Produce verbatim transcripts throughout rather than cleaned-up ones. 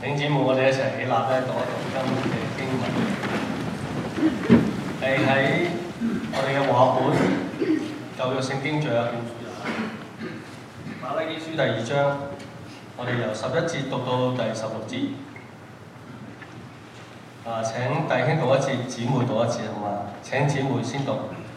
弟兄姊妹，我哋一齊起立咧，讀一讀今日嘅經文。係喺我哋嘅畫本舊約聖經最後一本書馬拉基書第二章，我哋由十一節讀到第十六節。啊，請弟兄讀一次，姊妹讀一次，好嘛？請姊妹先讀。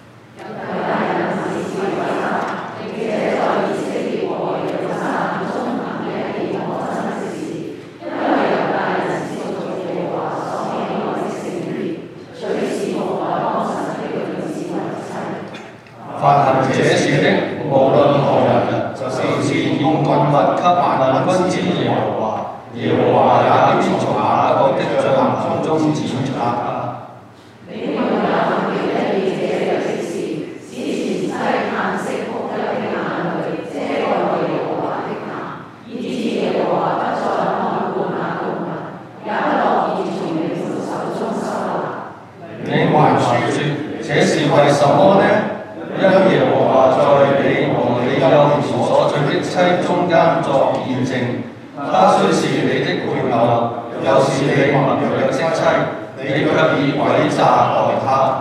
凡行這事的，無論何人，就是用棍物給萬軍之耶和華，耶和華也必從雅各的帳棚中剪除他。你還說這是為什麼呢？因耶和華在你和你幼年所娶的妻中間作見證，她雖是你的配偶，又是你盟約的妻，你卻以詭詐待她。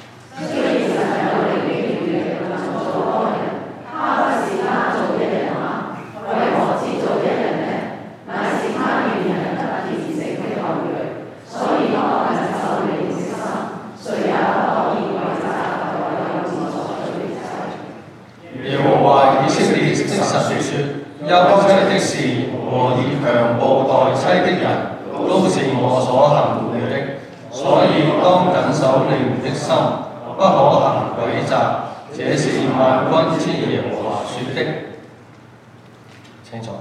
休妻的事和以強暴待妻的人，都是我所恨惡的，所以當謹守你們的心，不可行詭詐。這是萬軍之耶和華說的。清楚。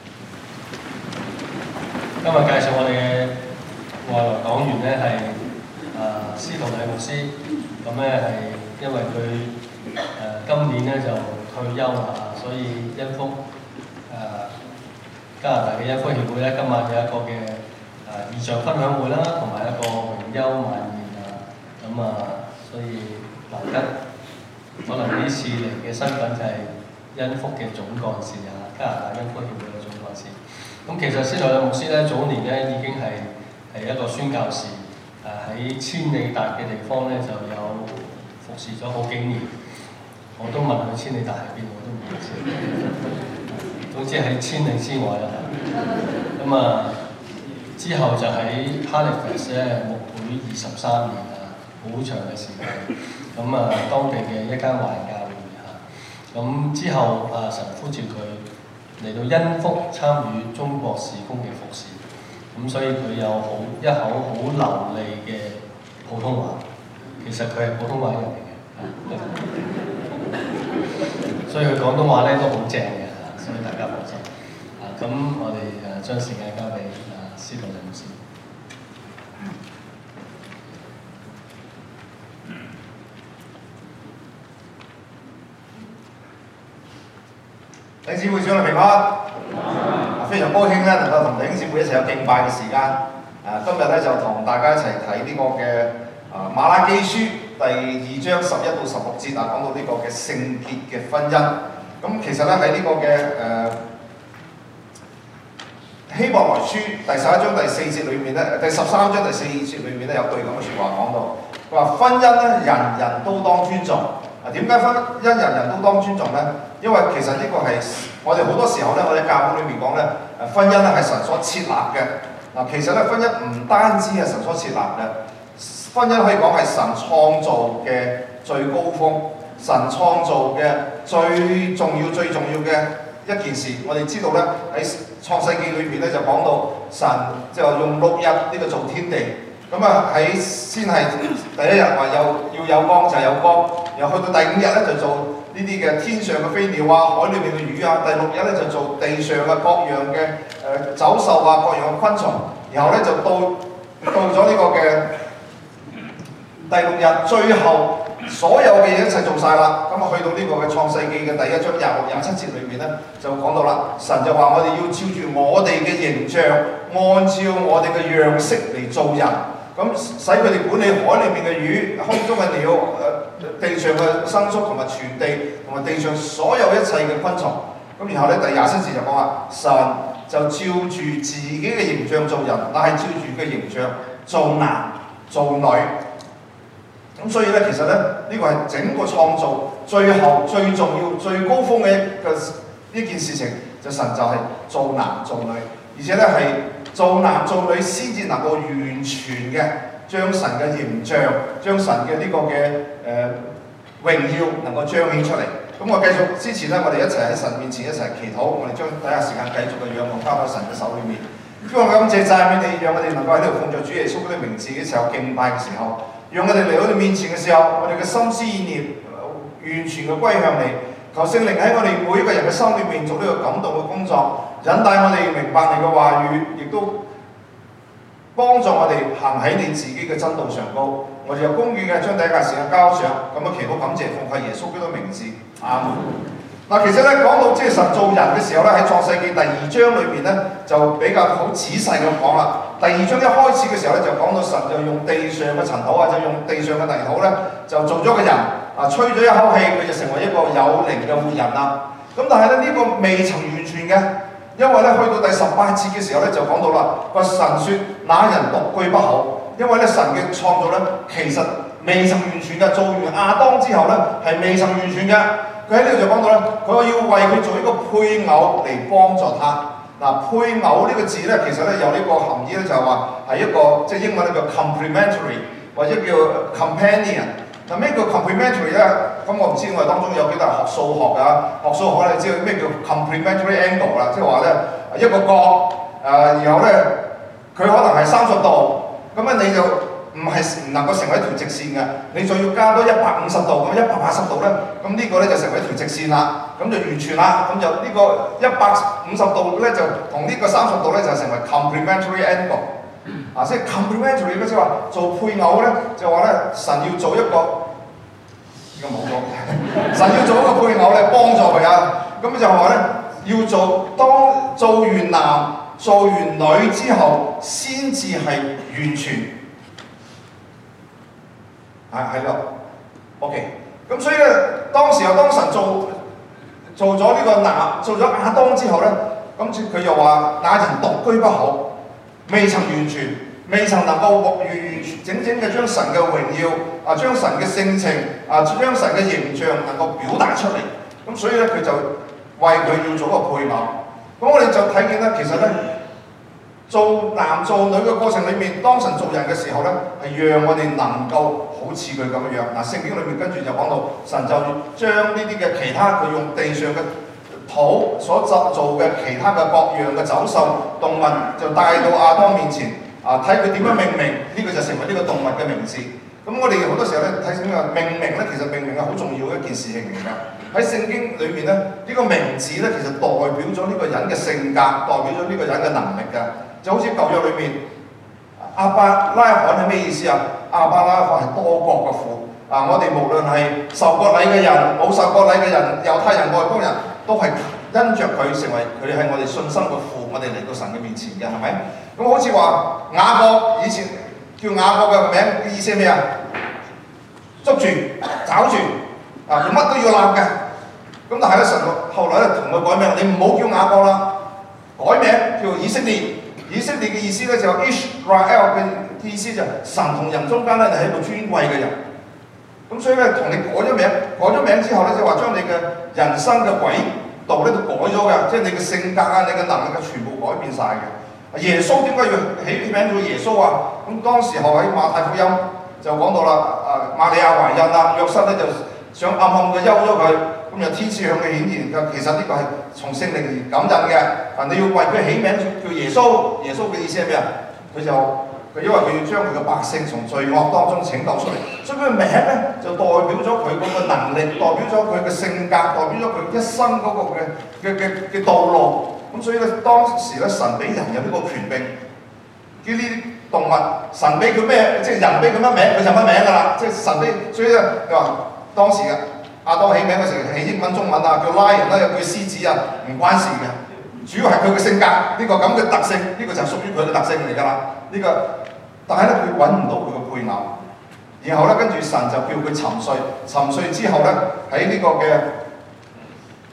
今日介紹我哋嘅外來講員呢係啊司徒禮牧師，咁咧係因為佢誒、呃、今年咧就退休啦，所以恩福。誒、呃、加拿大嘅恩福協會咧，今晚有一個嘅誒異象分享會啦，同埋一個榮休晚宴啊，咁啊，所以難得可能呢次嚟嘅身份就係恩福嘅總幹事啊，加拿大恩福協會嘅總幹事。咁其實司徒禮牧師咧早年咧已經係係一個宣教士，誒、啊、喺千里達嘅地方咧就有服侍咗好幾年。我都問佢千里達喺邊，我都唔知。總之喺千里之外啦，咁啊之後就喺 Halifax 咧牧會二十三年啊，好長嘅時間。咁啊當地嘅一間華人教會嚇，咁之後啊神呼召佢嚟到恩福參與中國事工嘅服事，咁所以佢有好一口好流利嘅普通話，其實佢係普通話人嚟嘅，所以佢廣東話咧都好正嘅。所以大家放心。啊，咁我哋誒將時間交俾啊司徒禮牧師。 弟兄姊妹長日平安。嗯、非常高興咧，能夠同弟兄姊妹一齊有敬拜嘅時間。啊，今日咧就同大家一齊睇呢個嘅啊馬拉基書第二章十一到十六節啊，講到呢個嘅聖潔嘅婚姻。咁其實咧喺呢個嘅誒、呃、希伯來書第十一章第四節裏面咧，第十三章第四節裏面咧有句咁嘅説話講到，佢話婚姻咧人人都當尊重。啊，點解婚姻人人都當尊重咧？因為其實呢個係我哋好多時候咧，我哋教會裏面講咧，誒婚姻咧係神所設立嘅。嗱，其實咧婚姻唔單止係神所設立嘅，婚姻可以講係神創造嘅最高峰。神創造嘅最重要、最重要嘅一件事，我哋知道咧喺創世記裏邊咧就講到神就用六日呢個做天地，咁啊喺先係第一日話有要有光就有光，然後去到第五日咧就做呢啲嘅天上嘅飛鳥啊、海裏面嘅魚啊，第六日咧就做地上嘅各樣嘅誒、呃、走獸啊、各樣嘅昆蟲，然後咧就到到咗呢個嘅第六日，最後。所有嘅嘢一齊做晒啦，咁啊去到呢個嘅創世記嘅第一章廿六廿七節裏面咧，就講到啦，神就話我哋要照住我哋嘅形象，按照我哋嘅樣式嚟做人，咁使佢哋管理海裏面嘅魚、空中嘅鳥、誒、呃、地上嘅牲畜同埋全地同埋地上所有一切嘅昆蟲。咁然後咧第廿七節就講話，神就照住自己嘅形象做人，但係照住嘅形象做男做女。咁所以咧，其實咧呢、這個係整個創造最後最重要、最高峰嘅一個呢件事情，就神就係做男做女，而且咧係做男做女先至能夠完全嘅將神嘅形象、將神嘅呢個嘅誒、呃、榮耀能夠彰顯出嚟。咁我繼續之前咧，我哋一齊喺神面前一齊祈禱，我哋將第一時間繼續嘅仰望交喺神嘅手裏面。主，我感謝讚美你，讓我哋能夠喺呢度奉着主耶穌嗰啲名字嘅時候敬拜嘅時候，讓我哋嚟到你面前嘅時候，我哋嘅心思意念完全嘅歸向你。求聖靈喺我哋每一個人嘅心裏面做呢個感動嘅工作，引帶我哋明白你嘅話語，亦都幫助我哋行喺你自己嘅真道上高。我哋有公義嘅將第一屆時間交上，咁樣祈禱感謝奉靠耶穌基督名字，阿門。嗱，其實咧講到即係神造人嘅時候咧，喺創世記第二章裏邊咧就比較好仔細咁講啦。第二章一開始嘅時候咧就講到神就用地上嘅塵土啊，就用地上嘅泥土咧就做咗個人啊，吹咗一口氣佢就成為一個有靈嘅活人啦。咁但係咧呢、這個未曾完全嘅，因為咧去到第十八節嘅時候咧就講到啦，個神説那人獨居不好，因為咧神嘅創造咧其實未曾完全嘅，做完亞當之後咧係未曾完全嘅。佢喺呢度就講到咧，佢話要為佢做一個配偶嚟幫助他。嗱，配偶呢個字咧，其實咧有呢個含義咧，就係話係一個即係英文咧叫 complementary 或者叫 companion。嗱，咩叫 complementary 咧？咁我唔知我哋當中有幾多人學數學㗎？學數學你知道咩叫 complementary angle 啦？即係話咧一個角誒、呃，然後咧佢可能係三十度，咁咧你就唔係唔能夠成為一條直線嘅，你仲要加多一百五十度，咁一百八十度咧，咁呢個咧就成為一條直線啦，咁就完全啦，咁就呢個一百五十度咧就同呢個三十度咧就成為 complementary angle， 啊，即係 complementary 咧即係話做配偶咧就話咧神要做一個，呢個冇咗，神要做一個配偶咧幫助佢啊，咁就話咧要做當做完男做完女之後先至係完全。係係咯 ，OK。咁所以咧，當時候當神做做咗呢個男，做咗亞當之後咧，咁佢又話那人獨居不好，未曾完全，未曾能夠完完整整嘅將神嘅榮耀啊，將神嘅性情啊，將神嘅形象能夠表達出嚟。咁所以咧，佢就為佢要做個配偶。咁我哋就睇見咧，其實咧。做男做女嘅過程裏面，當神做人嘅時候咧，係讓我哋能夠好似佢咁樣。嗱，聖經裏面跟住就講到，神就將呢啲嘅其他佢用地上嘅土所製造嘅其他嘅各樣嘅走獸動物，就帶到亞當面前，啊，睇佢點樣命名，呢、這個就成為呢個動物嘅名字。咁我哋好多時候咧睇聖經話命名咧，其實命名係好重要嘅一件事情嚟㗎。喺聖經裏面咧，呢、這個名字咧其實代表咗呢個人嘅性格，代表咗呢個人嘅能力㗎。就好似舊約裏面，亞伯拉罕係咩意思啊？亞伯拉罕係多國嘅父啊！我哋無論係受過禮嘅人、冇受過禮嘅人、猶太人、外邦人，都係因着佢成為佢係我哋信心嘅父，我哋嚟到神嘅面前嘅，係咪？咁好似話雅各以前叫雅各嘅名嘅意思係咩啊？捉住、找住啊！佢乜都要立嘅。咁但係咧，神後來咧同佢改名，你唔好叫雅各啦，改名叫以色列。以色列嘅意思咧就 Israel 嘅意思就神同人中間咧係一個尊貴嘅人，咁所以咧同你改咗名，改咗名之後咧就話將你嘅人生嘅軌道咧都改咗嘅，即係你嘅性格啊、你嘅能力嘅全部改變晒嘅。耶穌點解要起名叫耶穌啊？咁當時候喺馬太福音就講到啦，啊瑪利亞懷孕啦，約瑟咧就想暗暗嘅休咗佢。咁有天使向佢顯現嘅，其實呢個係從聖靈而感孕嘅。啊，你要為佢起名叫耶穌，耶穌嘅意思係咩啊？佢就佢因為佢要將佢嘅百姓從罪惡當中拯救出嚟，所以佢嘅名咧就代表咗佢嗰個能力，代表咗佢嘅性格，代表咗佢一生嗰個嘅嘅嘅嘅道路。咁所以咧，當時咧神俾人有呢個權柄，叫呢啲動物，神俾佢咩，即係人俾佢乜名，佢就乜名㗎啦。即係神俾，所以咧佢話當時嘅。亞當起名嗰時係英文中文啊，叫 lion 啦，又叫獅子啊，唔關事嘅，主要係佢嘅性格，呢、這個咁嘅特性，呢、這個就係屬於佢嘅特性嚟㗎啦。呢、這個，但係咧佢揾唔到佢嘅配偶，然後咧跟住神就叫佢沉睡，沉睡之後咧喺呢個嘅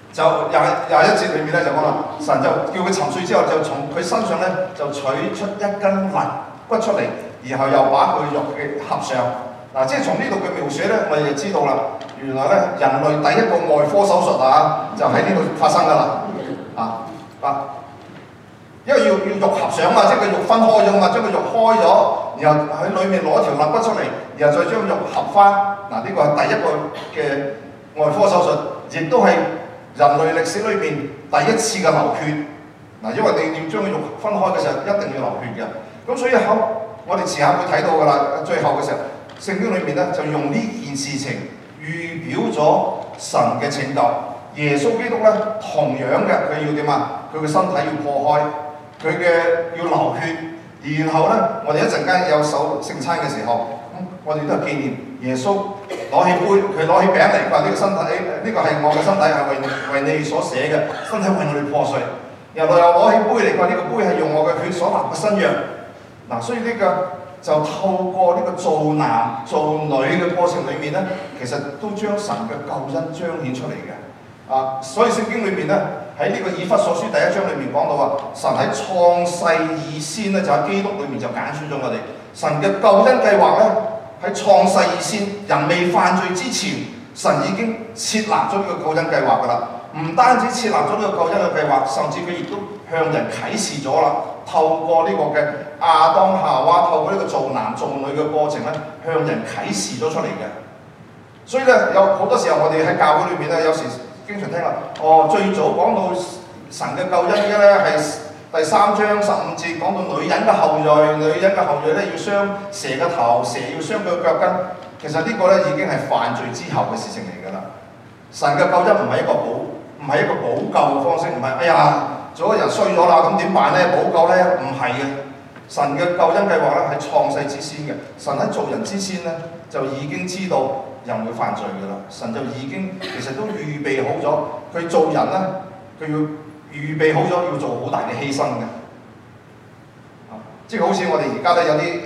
就廿廿一節裏面咧就講啦，神就叫佢沉睡之後，就從佢身上咧就取出一根肋骨出嚟，然後又把佢肉嘅合上。嗱，即係從呢度嘅描寫咧，我哋就知道啦，原來咧人類第一個外科手術啊，就喺呢度發生㗎啦，啊啊！因為要要肉合上嘛，即係個肉分開咗嘛，將個肉開咗，然後喺裏面攞一條肋骨出嚟，然後再將肉合翻。嗱，呢個係第一個嘅外科手術，亦都係人類歷史裏面第一次嘅流血。嗱，因為你要將個肉分開嘅時候，一定要流血嘅。咁所以後我哋遲下會睇到㗎啦，最後嘅時候，聖經裏面咧就用呢件事情預表咗神嘅拯救。耶穌基督咧同樣嘅，佢要點啊？佢嘅身體要破開。佢嘅要流血，然後咧，我哋一陣間有守聖餐嘅時候，咁我哋都係紀念耶穌攞起杯，佢攞起餅嚟，話呢個身體，呢、這個係我嘅身體，係為為你所寫嘅，身體為我哋破碎。然後又攞起杯嚟，話呢個杯係用我嘅血所立嘅新約。嗱，所以呢個就透過呢個做男做女嘅過程裏面咧，其實都將神嘅救恩彰顯出嚟嘅。啊，所以聖經裏面咧。喺呢個以弗所書第一章裏面講到話，神喺創世以先咧，就喺基督裏面就揀選咗我哋。神嘅救恩計劃咧，喺創世以先，人未犯罪之前，神已經設立咗呢個救恩計劃㗎啦。唔單止設立咗呢個救恩嘅計劃，甚至佢亦都向人啟示咗啦。透過呢個嘅亞當夏娃，透過呢個做男做女嘅過程咧，向人啟示咗出嚟嘅。所以咧，有好多時候我哋喺教會裏面咧，有時。經常聽啦，哦，最早講到神嘅救恩嘅咧係第三章十五節講到女人嘅後裔，女人嘅後裔咧要傷蛇嘅頭，蛇要傷佢嘅腳跟。其實呢個咧已經係犯罪之後嘅事情嚟㗎啦。神嘅救恩唔係一個補，唔係一個補救嘅方式，唔係哎呀做咗人衰咗啦，咁點辦咧？補救咧唔係嘅。神嘅救恩計劃咧係創世之先嘅，神喺做人之先咧就已經知道人會犯罪㗎啦，神就已經其實都預備好咗，佢做人咧，佢要預備好咗要做好大嘅犧牲嘅，啊，即係好似我哋而家咧有啲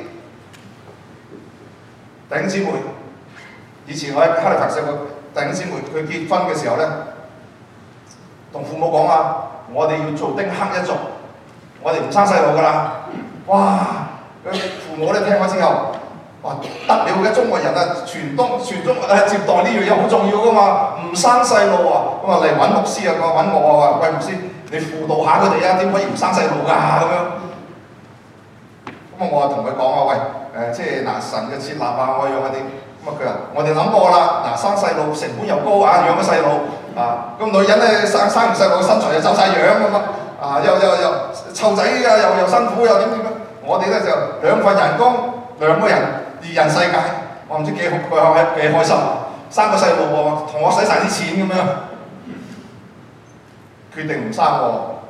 弟兄姊妹，以前我喺哈利法斯個弟兄姊妹，佢結婚嘅時候咧，同父母講啊，我哋要做丁克一族，我哋唔生細路㗎啦，哇！佢父母咧聽咗之後。哇！得了嘅中國人啊，全東全中誒接待呢樣嘢好重要噶嘛，唔生細路啊，咁啊嚟揾牧師啊，佢揾我啊，話喂牧師，你輔導下佢哋啊，點可以唔生細路㗎咁樣？咁啊，我啊同佢講啊，喂誒、呃，即係嗱神嘅設立啊，我養佢哋，咁啊佢話我哋諗過啦，嗱生細路成本又高啊，養個細路啊，咁女人咧生生完細路身材又走晒樣咁啊，又又又湊仔啊，又又辛苦又點點樣？我哋咧就兩份人工，兩個人。二人世界，我唔知幾好，佢開幾開心啊！生個細路喎，同我使晒啲錢咁樣，決定唔生喎。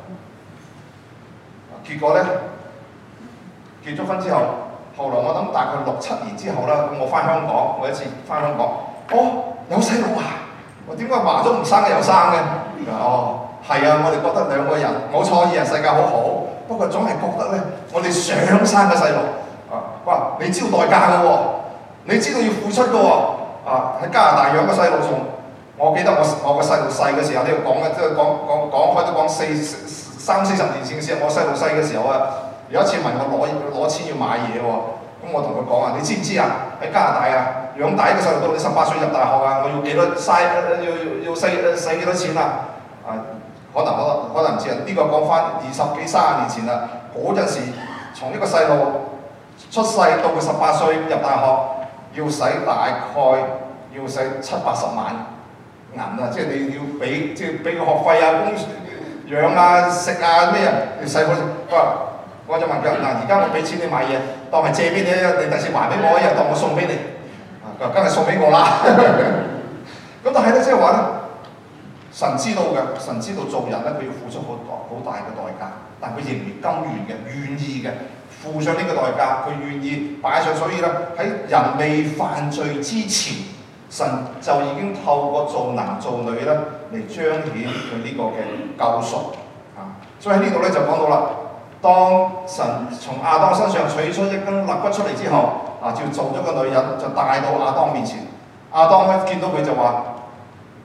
結果咧，結咗婚之後，後來我諗大概六七年之後啦，咁我翻香港，我一次翻香港，哦，有細路啊！我點解話咗唔生嘅又生嘅？哦，係啊，我哋覺得兩個人冇錯，二人世界好好，不過總係覺得咧，我哋想生個細路。哇！你知道代價㗎喎，你知道要付出㗎喎。啊，喺加拿大養個細路，從我記得我我個細路細嘅時候，呢度講嘅即係講講講開都講四三四十年前嘅時候，我細路細嘅時候啊，有一次問我攞攞錢要買嘢喎，咁我同佢講啊，你知唔知啊？喺加拿大啊，養大一個細路到你十八歲入大學啊，我要幾多嘥要要使使幾多錢啊？啊，可能可能可能唔知啊，呢、這個講翻二十幾三十年前啦，嗰陣時從一個細路出世到佢十八歲入大學，要使大概要使七八十萬銀啊！即係你要俾，即係俾個學費啊、供養啊、食啊咩啊，要使好多。佢話：我就問佢嗱，而家我俾錢你買嘢，當係借俾你，你第時還俾我，一日當我送俾你。啊，佢話梗係送俾我啦。咁但係咧，即係話咧，神知道嘅，神知道做人咧，佢要付出好多好大嘅代價，但佢仍然甘願嘅，願意嘅。付上呢個代價，佢願意擺上，所以咧喺人未犯罪之前，神就已經透過做男做女咧嚟彰顯佢呢個嘅救贖啊！所以喺呢度咧就講到啦，當神從亞當身上取出一根肋骨出嚟之後，啊，就做咗個女人，就帶到亞當面前。亞當咧見到佢就話：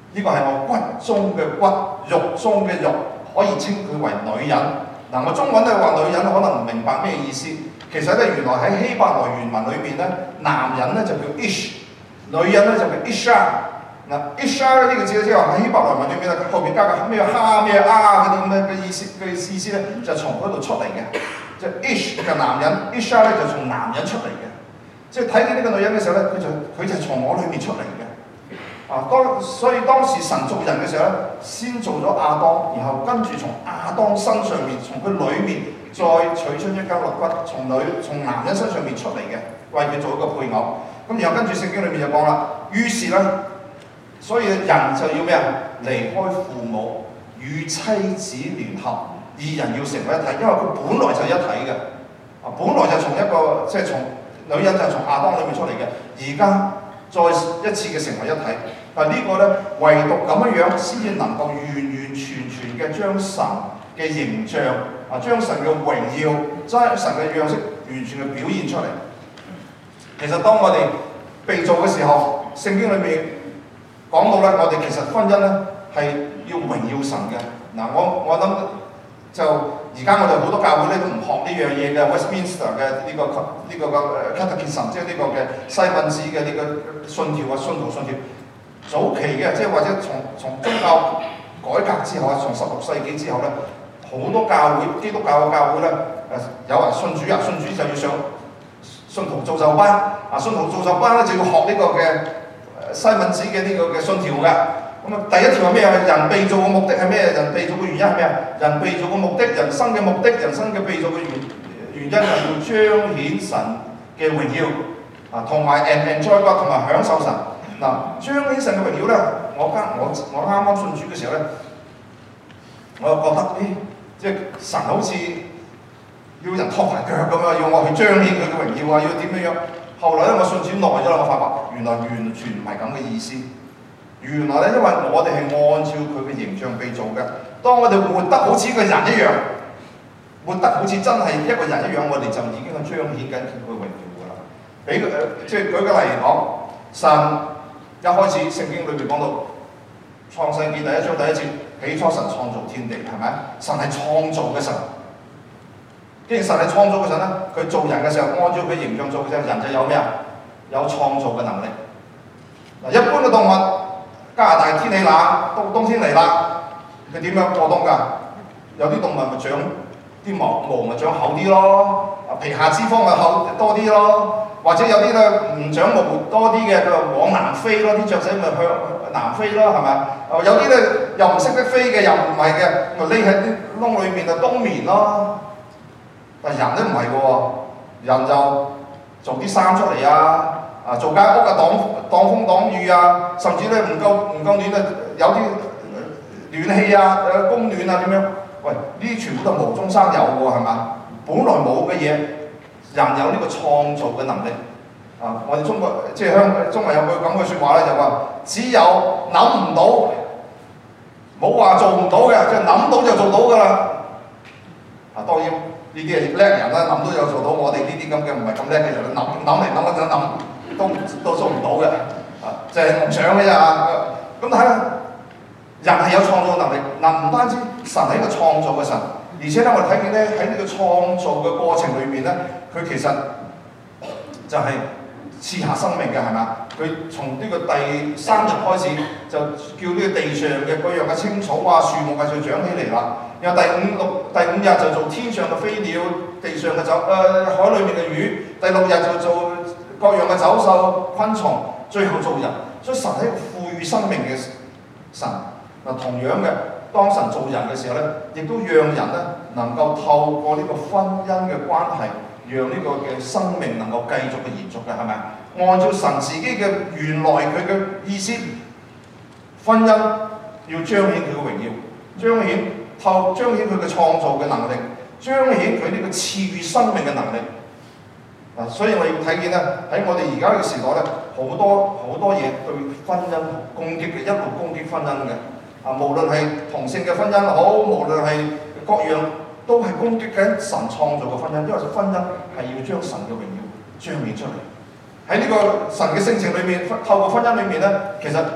呢個係我骨中嘅骨，肉中嘅肉，可以稱佢為女人。嗱，我中文咧話女人可能唔明白咩意思，其實咧原來喺希伯來原文裏邊咧，男人咧就叫 ish， 女人咧就叫 isha。嗱 isha 呢個字即係話喺希伯來文裏邊咧，後邊加個咩哈咩啊嗰啲咁嘅嘅意思嘅意思咧，就從嗰度出嚟嘅。即係 ish 嘅男人 ，isha 咧就從男人出嚟嘅。即係睇見呢個女人嘅時候咧，佢就佢就從我裏面出嚟嘅。啊，當所以當時神造人嘅時候咧，先做咗亞當，然後跟住從亞當身上面，從佢裏面再取出一嚿肋骨，從女從男人身上面出嚟嘅，為佢做一個配偶。咁然後跟住聖經裏面就講啦，於是咧，所以人就要咩啊？離開父母，與妻子聯合，二人要成為一體，因為佢本來就一體嘅。啊，本來就從一個即係從女人就係從亞當裏面出嚟嘅，而家再一次嘅成為一體。但係呢個咧，唯獨咁樣樣先至能夠完完全全嘅將神嘅形象啊，將神嘅榮耀、將神嘅樣式完全嘅表現出嚟。其實當我哋被造嘅時候，聖經裏面講到咧，我哋其實婚姻咧係要榮耀神嘅。嗱，我我諗就而家我哋好多教會咧都唔學呢樣嘢嘅 Westminster 嘅呢個呢個嘅 Catechism， 即係呢個嘅西敏寺嘅呢個信條啊，信徒信條。早期嘅，即係或者從從宗教改革之後啊，從十六世紀之後咧，好多教會基督教嘅教會咧，誒有人信主啊，信主就要上信徒造就班啊，信徒造就班咧就要學呢個嘅西敏寺嘅呢個嘅信條嘅。咁啊，第一條係咩啊？人被造嘅目的係咩？人被造嘅原因係咩啊？人被造嘅目的，人生嘅目的，人生嘅被造嘅原原因係要彰顯神嘅榮耀啊，同埋 enjoy God， 同埋享受神。嗱，彰顯神嘅榮耀咧，我啱我我啱啱信主嘅時候咧，我就覺得，咦、哎，即係神好似要人拖埋腳咁啊，要我去彰顯佢嘅榮耀啊，要點樣樣？後來咧，我信主耐咗啦，我發覺原來完全唔係咁嘅意思。原來咧，因為我哋係按照佢嘅形象被造嘅，當我哋活得好似個人一樣，活得好似真係一個人一樣，我哋就已經係彰顯緊佢嘅榮耀㗎啦。俾個誒，即係舉個例嚟講，神。一開始聖經裏面講到創世記第一章第一節，起初神創造天地，係咪？神係創造嘅神。既然神係創造嘅神咧，佢做人嘅時候按照佢形象做嘅時候，人就有咩啊？有創造嘅能力。嗱，一般嘅動物，加拿大天氣冷，冬冬天嚟啦，佢點樣過冬㗎？有啲動物咪長啲毛毛咪長厚啲咯，皮下脂肪咪厚多啲咯。或者有啲咧唔長毛多啲嘅，佢就往南飛咯，啲雀仔咪向南飛咯，係咪？有啲咧又唔識得飛嘅，又唔係嘅，咪匿喺啲窿裏面就冬眠咯。但人都唔係嘅喎，人就做啲衫出嚟啊，啊做間屋啊擋擋風擋雨啊，甚至咧唔夠唔夠暖啊，有啲暖氣啊，誒供暖啊點樣？喂，呢啲全部都係無中生有嘅喎，係嘛？本來冇嘅嘢。人有呢個創造嘅能力啊！我哋中國即係香中國有句咁嘅説話咧，就話只有諗唔到，冇話做唔到嘅，即係諗到就做到㗎啦。啊，當然呢啲係叻人啦，諗到有做到。我哋呢啲咁嘅唔係咁叻嘅人，諗諗嚟諗去想諗都都做唔到嘅。啊，就係夢想嘅啫。咁睇下人係有創造能力，嗱唔單止神係一個創造嘅神。而且咧，我哋睇見咧喺呢個創造嘅過程裏面咧，佢其實就係賜下生命嘅，係嘛？佢從呢個第三日開始就叫呢個地上嘅各樣嘅青草啊、樹木啊就長起嚟啦。然後第五六第五日就做天上嘅飛鳥、地上嘅走誒、呃、海裏面嘅魚。第六日就做各樣嘅走獸、昆蟲，最後做人。所以神係一個賦予生命嘅神。嗱，同樣嘅。當神造人嘅時候咧，亦都讓人咧能夠透過呢個婚姻嘅關係，讓呢個嘅生命能夠繼續嘅延續嘅，係咪？按照神自己嘅原來佢嘅意思，婚姻要彰顯佢嘅榮耀，彰顯透彰顯佢嘅創造嘅能力，彰顯佢呢個賜予生命嘅能力。嗱，所以我要睇見咧喺我哋而家嘅時代咧，好多好多嘢對婚姻攻擊嘅，一路攻擊婚姻嘅。啊，無論係同性嘅婚姻好，無論係各樣，都係攻擊緊神創造嘅婚姻，因為婚姻係要將神嘅榮耀彰顯出嚟。喺呢個神嘅性情裏面，透過婚姻裏面咧，其實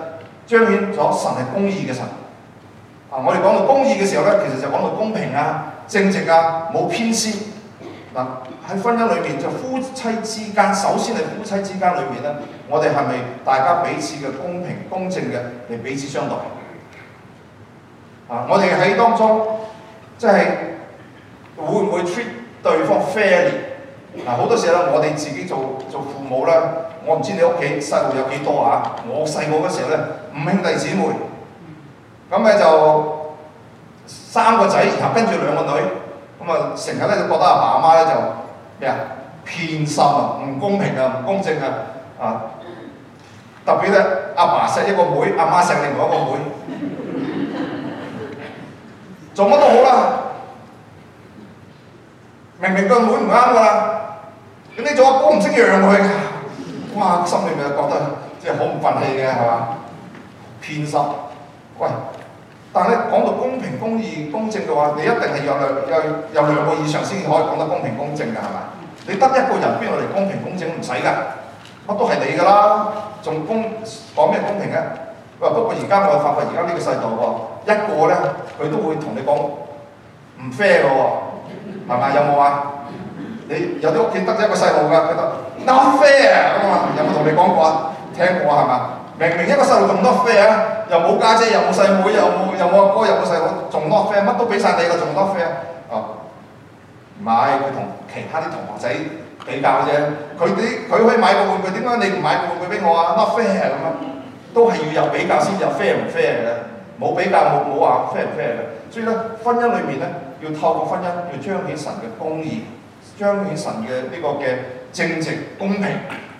彰顯咗神係公義嘅神。啊，我哋講到公義嘅時候咧，其實就講到公平啊、正直啊、冇偏私。嗱，喺婚姻裏面就夫妻之間，首先係夫妻之間裏面咧，我哋係咪大家彼此嘅公平公正嘅嚟彼此相待？啊，我哋喺當中即係會唔會 treat 對方 fairly？ 嗱，好多時咧，我哋自己做做父母啦，我唔知你屋企細路有幾多啊？我細個嗰時候咧，五兄弟姊妹，咁咧就三個仔，然後跟住兩個女。咁啊，成日咧就覺得阿爸阿媽咧就咩啊，偏心啊，唔公平啊，唔公正啊，啊！特別咧，阿爸錫一個妹，阿媽錫另外一個妹，做乜都好啦。明明個妹唔啱㗎啦，咁你做阿哥唔識讓佢，哇！心裏面就覺得即係好唔憤氣嘅，係嘛？偏心，喂！但係咧講到公平、公義、公正嘅話，你一定係有兩有有兩個以上先可以講得公平公正㗎，係咪？你得一個人邊度嚟公平公正？唔使㗎，乜都係你㗎啦，仲公講咩公平咧？喂，不過而家我發覺而家呢個世道喎，一個咧佢都會同你講唔 fair 嘅喎，係咪？有冇啊？你有啲屋企得一個細路㗎，佢得 not fair 咁啊？有冇同你講過啊？聽過係嘛？明明一個細路仲 not fair 啊！又冇家姐，又冇細妹，又冇又冇阿哥，又冇細佬，仲 not fair，乜都俾晒你啦，仲 not fair 啊？唔係，佢同其他啲同學仔比較啫。佢啲佢可以買個玩具，點解你唔買個玩具俾我啊 ？not fair 咁啊，都係要有比較先有 fair 唔 fair 嘅，冇比較冇冇話 fair 唔 fair 嘅。所以咧，婚姻裏面咧，要透過婚姻要彰顯神嘅公義，彰顯神嘅呢個嘅正直公平。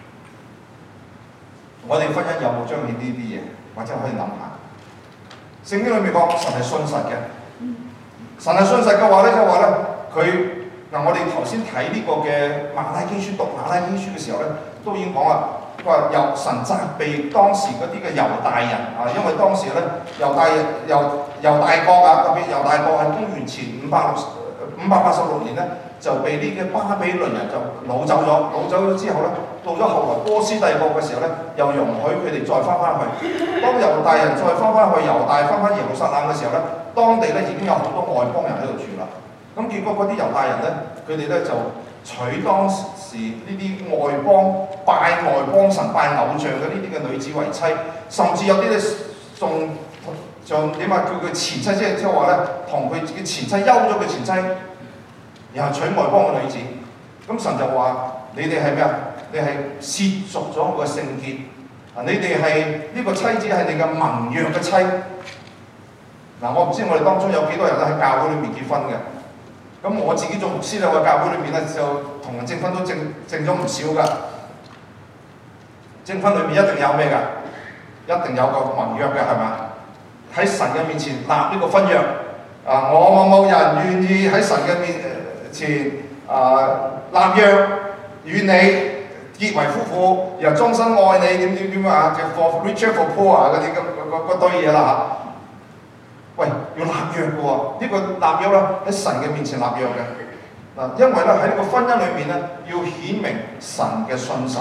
我哋婚姻有冇彰顯呢啲嘢？或者可以諗下，聖經裏面講神係信實嘅，神係信實嘅話咧，即係話咧，佢嗱我哋頭先睇呢個嘅馬拉基書，讀馬拉基書嘅時候咧，都已經講啦，佢話由神責備當時嗰啲嘅猶大人啊，因為當時咧猶大猶猶大國啊，特別猶大國喺公元前五百六五百八十六年咧，就被呢個巴比倫人就擄走咗，擄走咗之後咧，到咗後來波斯帝國嘅時候咧，又容許佢哋再翻返去。當猶大人再翻返去猶大翻返耶路撒冷嘅時候咧，當地咧已經有好多外邦人喺度住啦。咁結果嗰啲猶大人咧，佢哋咧就娶當時呢啲外邦拜外邦神拜偶像嘅呢啲嘅女子為妻，甚至有啲咧仲仲點啊叫佢前妻，即係即係話咧同佢嘅前妻休咗佢前妻。然後娶外邦嘅女子，咁神就話：你哋係咩啊？你係褻瀆咗我嘅聖潔，啊！你哋係呢個妻子係你嘅盟約嘅妻。嗱，我唔知我哋當中有幾多人咧喺教會裏面結婚嘅。咁我自己做牧師咧，我教會裏面咧就同人證婚都證證咗唔少㗎。證婚裏面一定有咩㗎？一定有個盟約嘅係嘛？喺神嘅面前立呢個婚約，啊！我某某人願意喺神嘅面前啊立約與你結為夫婦，然後終身愛你點點點啊！就 for richer for poor 嗰啲咁嗰堆嘢啦嚇。喂，要立約嘅喎，呢、這個立約咧喺神嘅面前立約嘅嗱，因為咧喺呢個婚姻裏面咧要顯明神嘅信實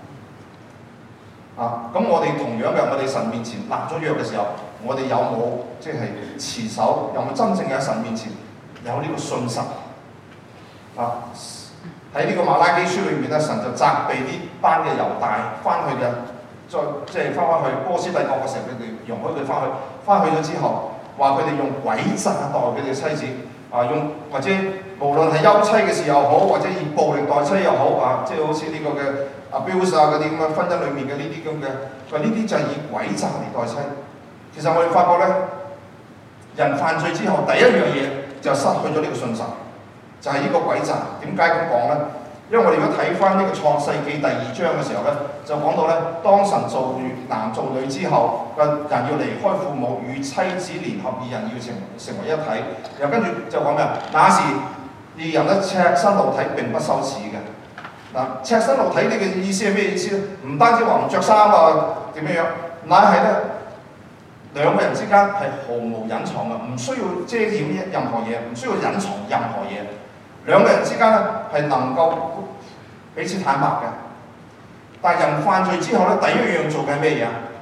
啊。咁我哋同樣嘅，我哋神面前立咗約嘅時候，我哋有冇即係持守？有冇真正嘅喺神面前有呢個信實？啊！喺呢個馬拉基書裏面咧，神就責備呢班嘅猶大翻去嘅，再即係翻返去波斯帝國嘅時候，佢哋容許佢翻去，翻去咗之後，話佢哋用詭詐待佢哋嘅妻子，啊用或者無論係休妻嘅時候又好，或者以暴力待妻又好，啊即係好似呢個嘅 abuse 啊嗰啲咁嘅婚姻裏面嘅呢啲咁嘅，佢呢啲就係以詭詐嚟待妻。其實我哋發覺咧，人犯罪之後第一樣嘢就失去咗呢個信實。就係呢個詭詐，點解咁講呢？因為我哋如果睇翻呢個創世記第二章嘅時候呢，就講到呢，當神造男造女之後，個人要離開父母，與妻子聯合，二人要成成為一體。然後跟住就講咩啊？那時二人咧赤身露體並不羞恥嘅。嗱，赤身露體呢個意思係咩意思呢？唔單止話唔着衫啊點樣樣，乃係呢兩個人之間係毫無隱藏嘅，唔需要遮掩任何嘢，唔需要隱藏任何嘢。兩個人之間咧係能夠彼此坦白嘅，但係人犯罪之後咧，第一樣做嘅係咩嘢啊？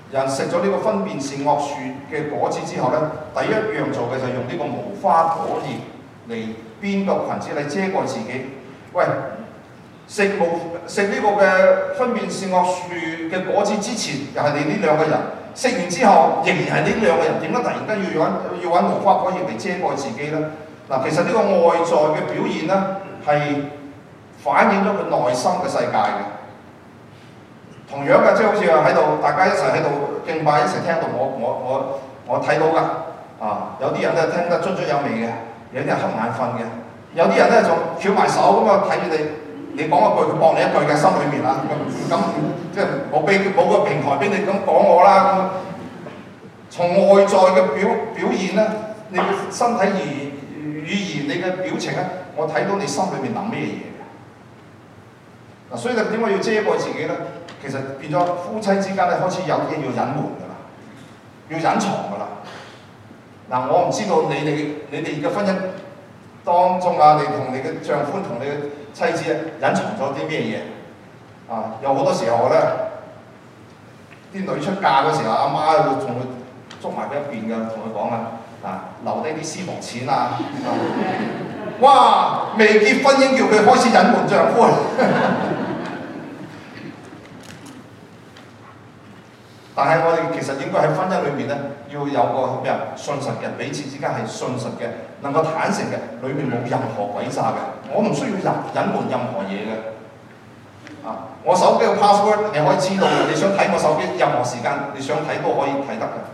人食咗呢個分辨善惡樹嘅果子之後咧，第一樣做嘅就係用呢個無花果葉嚟編個裙子嚟遮蓋自己。喂，食無食呢個嘅分辨善惡樹嘅果子之前，又係你呢兩個人；食完之後，仍然係呢兩個人。點解突然間要揾要揾無花果葉嚟遮蓋自己咧？嗱，其實呢個外在嘅表現咧，係反映咗佢內心嘅世界嘅。同樣嘅，即係好似喺度，大家一齊喺度敬拜，一齊聽到我我我我睇到㗎。啊，有啲人咧聽得津津有味嘅，有啲人瞌眼瞓嘅，有啲人咧就翹埋手咁啊睇住你。你講一句，佢駁你一句嘅心裏面啦。咁即係冇俾冇個平台俾你咁講我啦。從外在嘅表表現咧，你嘅身體語語言、你嘅表情咧，我睇到你心裏面諗咩嘢嘅。嗱，所以你點解要遮蓋自己咧？其實變咗夫妻之間咧，開始有嘢要隱瞞㗎啦，要隱藏㗎啦。嗱，我唔知道你哋你哋嘅婚姻當中啊，你同你嘅丈夫同你嘅妻子隱藏咗啲咩嘢？啊，有好多時候咧，啲女出嫁嗰時候，阿媽會同佢捉埋佢一邊㗎，同佢講啊，啊留低啲私房錢啊！啊哇，未結婚已經叫佢開始隱瞞丈夫。但係我哋其實應該喺婚姻裏面咧，要有個咩啊？信實嘅，彼此之間係信實嘅，能夠坦誠嘅，裏面冇任何詭詐嘅。我唔需要隱隱瞞任何嘢嘅。啊，我手機嘅 password 你可以知道嘅，你想睇我手機任何時間，你想睇都可以睇得嘅。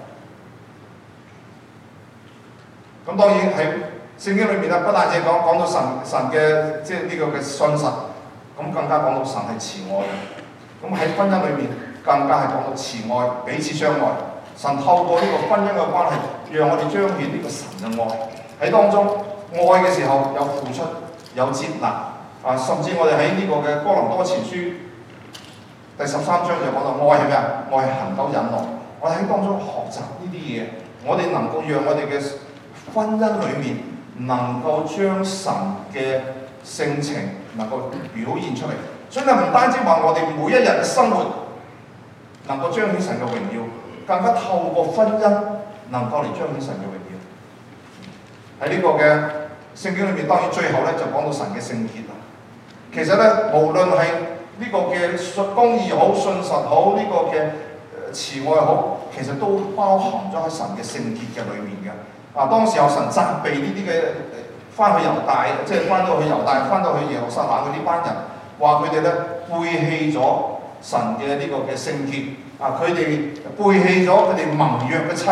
咁當然喺聖經裏面咧，不但止講講到神神嘅即係呢個嘅信實，咁更加講到神係慈愛嘅。咁喺婚姻裏面，更加係講到慈愛，彼此相愛。神透過呢個婚姻嘅關係，讓我哋彰顯呢個神嘅愛喺當中。愛嘅時候有付出，有接納啊，甚至我哋喺呢個嘅哥林多前書第十三章就講到愛係咩啊？愛係恒久忍耐。我哋喺當中學習呢啲嘢，我哋能夠讓我哋嘅婚姻裏面能夠將神嘅性情能夠表現出嚟。所以咧，唔單止話我哋每一日嘅生活能夠彰顯神嘅榮耀，更加透過婚姻能夠嚟彰顯神嘅榮耀。喺呢個嘅聖經裏面，當然最後咧就講到神嘅聖潔啦。其實咧，無論係呢個嘅公義好、信實好，呢、這個嘅慈愛好，其實都包含咗喺神嘅聖潔嘅裏面嘅。啊，當時候神責備呢啲嘅翻去猶大，即係翻到去猶大、翻到去耶路撒冷嘅呢班人，話佢哋咧背棄咗神嘅呢個嘅聖潔。啊，佢哋背棄咗佢哋盟約嘅妻。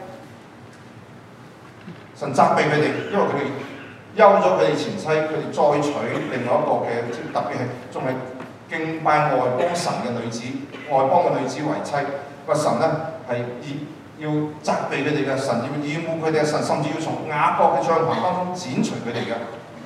神責備佢哋，因為佢哋休咗佢哋前妻，佢哋再娶另外一個嘅，特別係仲係敬拜外邦神嘅女子，外邦嘅女子為妻。個神咧係要責備佢哋嘅，神要厭惡佢哋嘅，神甚至要從雅各嘅帳篷當中剪除佢哋嘅。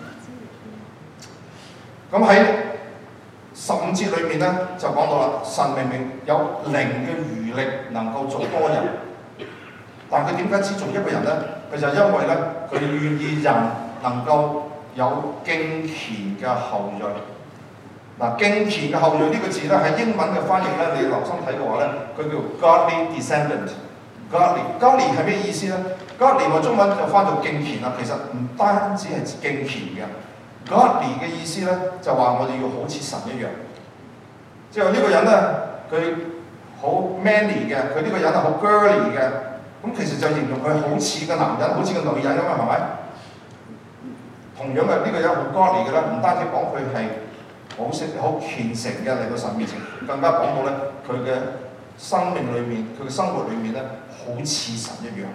咁喺十五節裏面咧就講到啦，神明明有靈嘅餘力能夠做多人，但佢點解只做一個人咧？佢就因為咧，佢願意人能夠有敬虔嘅後裔。嗱，敬虔嘅後裔呢個字咧，喺英文嘅翻譯咧，你留心睇嘅話咧，佢叫 godly descendant。godly，godly 係咩意思咧 ？godly 我中文就翻做敬虔啦。其實唔單止係敬虔嘅 ，godly 嘅意思咧就話我哋要好似神一樣。即係呢個人咧，佢好 manly 嘅，佢呢個人係好 girly 嘅。咁其實就形容佢好似個男人，好似個女人咁啊，係咪？同樣嘅呢、這個人好 godly 嘅咧，唔單止講佢係好識、好虔誠嘅嚟到神面前，更加講到咧佢嘅生命裏面、佢嘅生活裏面咧，好似神一樣。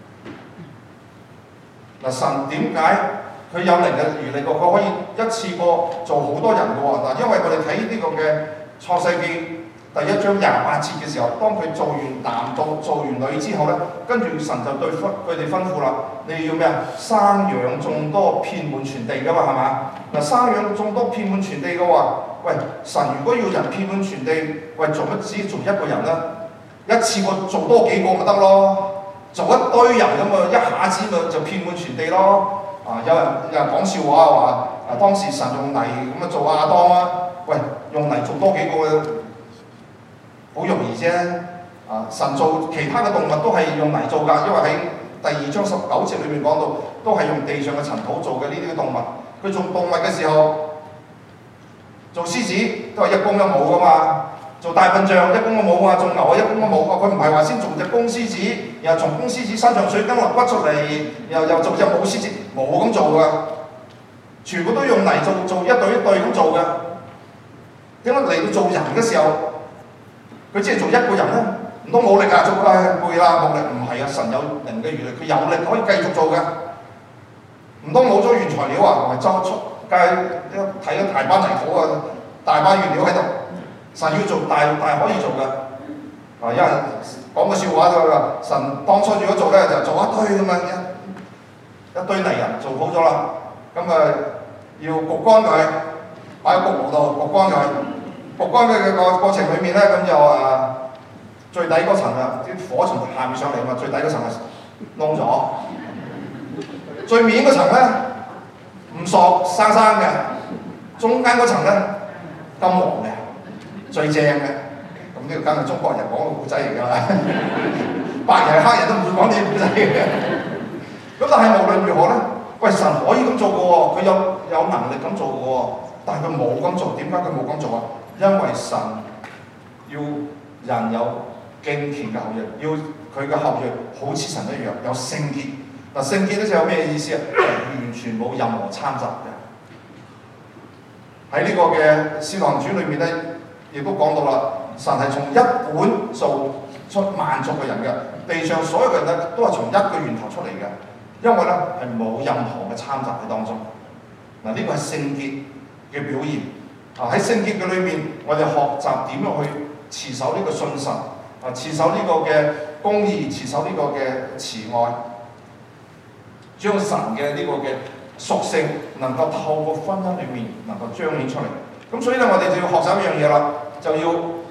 嗱，神點解佢有靈嘅餘力過？佢可以一次過做好多人嘅喎。嗱，因為我哋睇呢個嘅創世記第一章廿八節嘅時候，當佢做完男做做完女之後咧，跟住神就對吩佢哋吩咐啦，你要咩啊？生養眾多，遍滿全地㗎嘛，係嘛？嗱，生養眾多，遍滿全地嘅話，喂，神如果要人遍滿全地，喂，做乜只做一個人咧？一次過做多幾個咪得咯？做一堆人咁啊，一下子咪就遍滿全地咯。啊，有人有人講笑話話，啊當時神用泥咁啊做亞當啊，喂，用泥做多幾個好容易啫， 啊，神做其他嘅動物都係用泥做㗎，因為喺第二章十九節裏面講到，都係用地上嘅塵土做嘅呢啲嘅動物。佢做動物嘅時候，做獅子都係一公一母㗎嘛，做大笨象一公一母啊，做牛啊一公一母啊。佢唔係話先做隻公獅子，然後從公獅子身上水筋肋骨出嚟，然後又做隻母獅子，冇咁做㗎。全部都用泥做，做一對一對咁做嘅。點解嚟到做人嘅時候，佢只係做一個人咧？唔通冇力啊？做啊攰啦冇力？唔係啊！神有靈嘅餘力，佢有力可以繼續做嘅。唔通冇咗原材料啊？咪周出街睇咗大班泥土啊，大班原料喺度。神要做大大可以做嘅。啊，有人講個笑話就話：神當初如果做咧，就做一堆咁樣一一堆泥人做好咗啦。咁啊要焗乾佢，擺喺焗爐度焗乾佢。焗乾佢嘅個過程裏面咧，咁就誒、啊、最底嗰層啊，啲火從下面上嚟嘛，最底嗰層係燶咗。最面嗰層咧唔熟生生嘅，中間嗰層咧金黃嘅，最正嘅。咁呢個梗係中國人講嘅古仔嚟㗎啦，白人黑人都唔會講呢啲古仔嘅。咁但係無論如何咧，喂，神可以咁做嘅喎，佢有有能力咁做嘅喎，但係佢冇咁做，點解佢冇咁做啊？因為神要人有敬虔嘅後裔，要佢嘅後裔好似神一樣有聖潔。嗱，聖潔咧就有咩意思啊？完全冇任何摻雜嘅。喺呢個嘅《使徒行傳》裏面咧，亦都講到啦，神係從一本做出萬族嘅人嘅，地上所有嘅人咧都係從一個源頭出嚟嘅，因為咧係冇任何嘅摻雜喺當中。嗱，呢個係聖潔嘅表現。啊！喺聖潔嘅裏面，我哋學習點樣去持守呢個信神，啊，持守呢個嘅公義，持守呢個嘅慈愛，將神嘅呢個嘅屬性能夠透過婚姻裏面能夠彰顯出嚟。咁所以咧，我哋就要學習一樣嘢啦，就要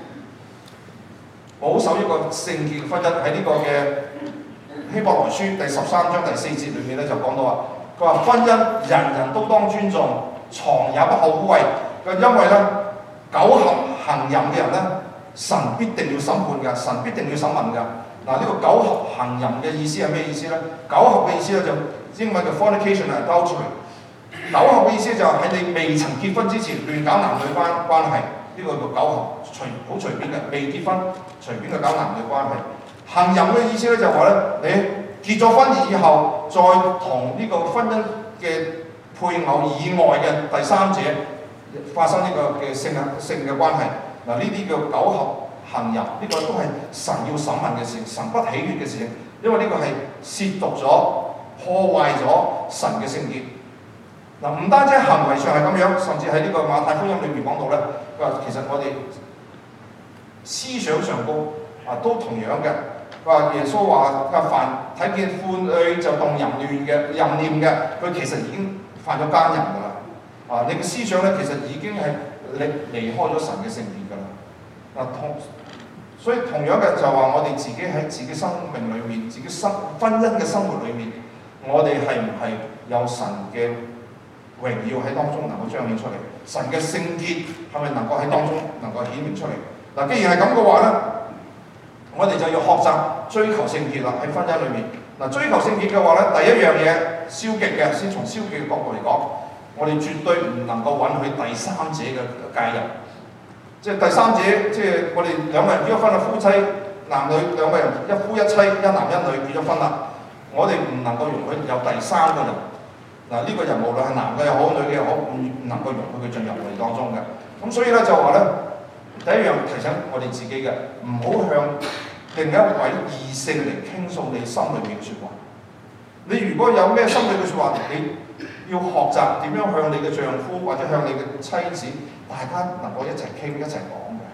保守一個聖潔嘅婚姻。喺呢個嘅希伯來書第十三章第四節裏面咧就講到話，佢話婚姻人人都當尊重，床也不可污穢。因為咧，苟合行淫嘅人咧，神必定要審判㗎，神必定要審問㗎。嗱，呢個苟合行淫嘅意思係咩意思咧？苟合嘅意思咧就英文嘅 fornication 係 adultery。苟合嘅意思就係喺你未曾結婚之前亂搞男女關關係，呢、這個叫苟合，隨好隨便嘅，未結婚隨便去搞男女關係。行淫嘅意思咧就係話咧，你結咗婚以後，再同呢個婚姻嘅配偶以外嘅第三者發生呢個嘅性性嘅關係，嗱，呢啲叫苟合行淫，呢、這個都係神要審問嘅事，神不喜悅嘅事情，因為呢個係褻瀆咗、破壞咗神嘅聖潔。嗱，唔單止行為上係咁樣，甚至喺呢個馬太福音裏面講到咧，佢話其實我哋思想上高啊都同樣嘅。佢話耶穌話：佢凡睇見婦女就動淫亂嘅淫念嘅，佢其實已經犯咗奸淫㗎啦。啊！你嘅思想咧，其實已經係離離開咗神嘅聖潔㗎啦。嗱，同所以同樣嘅就話，我哋自己喺自己生命裏面，自己生婚姻嘅生活裏面，我哋係唔係有神嘅榮耀喺當中能夠彰顯出嚟？神嘅聖潔係咪能夠喺當中能夠顯明出嚟？嗱，既然係咁嘅話咧，我哋就要學習追求聖潔啦。喺婚姻裏面，嗱，追求聖潔嘅話咧，第一樣嘢消極嘅，先從消極嘅角度嚟講。我哋絕對唔能夠允許第三者嘅介入，即係第三者，即係我哋兩個人結咗婚啦，夫妻男女兩個人一夫一妻，一男一女結咗婚啦，我哋唔能夠容許有第三個人。嗱，呢個人無論係男嘅又好，女嘅又好，唔唔能夠容許佢進入我哋當中嘅。咁所以咧就話咧，第一樣提醒我哋自己嘅，唔好向另一位異性嚟傾訴你心裏面嘅説話。你如果有咩心裏嘅説話，你要學習點樣向你嘅丈夫或者向你嘅妻子，大家能夠一齊傾一齊講嘅。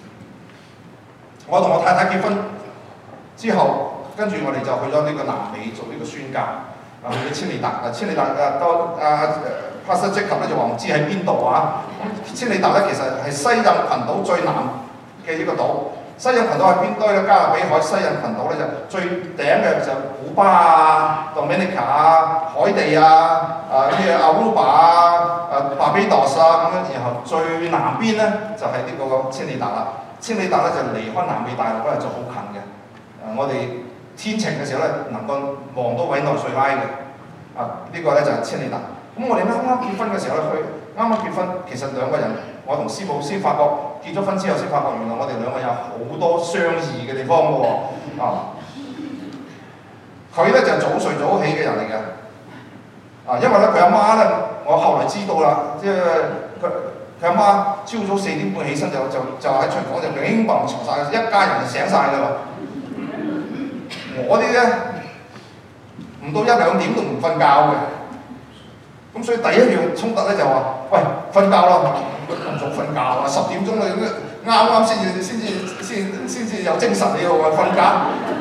我同我太太結婚之後，跟住我哋就去咗呢個南美做呢個宣教，啊去咗千里達，啊千里達啊多啊 Pastor Jacob 咧就話唔知喺邊度啊。千里達咧其實係西印群島最南嘅一個島。西印群島係邊堆咧？加勒比海西印群島咧就最頂嘅就古巴啊、Dominica 啊、海地啊、啊咩阿魯巴啊、啊巴比多斯啊咁樣，然後最南邊咧就係、是、呢個千里達啦。 千里達咧就離開南美大陸咧就好近嘅。誒、我哋天晴嘅時候咧能夠望到委內瑞拉嘅。啊，呢、這個咧就係千里達。咁我哋啱啱結婚嘅時候咧，佢啱啱結婚，其實兩個人，我同師母先發覺結咗婚之後先發覺，原來我哋兩個有好多相異嘅地方嘅喎。啊，佢咧就係、早睡早起嘅人嚟嘅。啊，因為咧佢阿媽咧，我後來知道啦，即係佢佢阿媽朝早四點半起身就就就喺廚房就乒乓嘈晒，一家人就醒晒㗎啦。我啲咧唔到一兩點都唔瞓覺嘅。咁所以第一樣衝突咧就話：喂，瞓覺啦！咁早瞓覺啊，十點鐘你啱啱先至先至先先至有精神你喎，瞓覺。